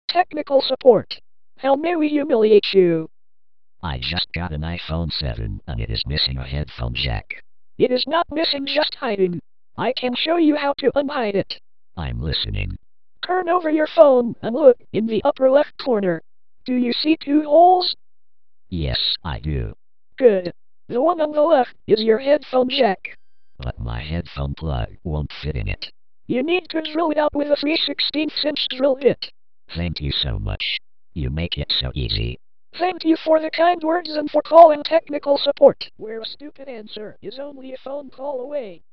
Technical support. How may we humiliate you? I just got an iPhone 7 and it is missing a headphone jack. It is not missing, just hiding. I can show you how to unhide it. I'm listening. Turn over your phone and look in the upper left corner. Do you see two holes? Yes, I do. Good. The one on the left is your headphone jack. But my headphone plug won't fit in it. You need to drill it out with a 3/16" drill bit. Thank you so much. You make it so easy. Thank you for the kind words and for calling technical support, where a stupid answer is only a phone call away.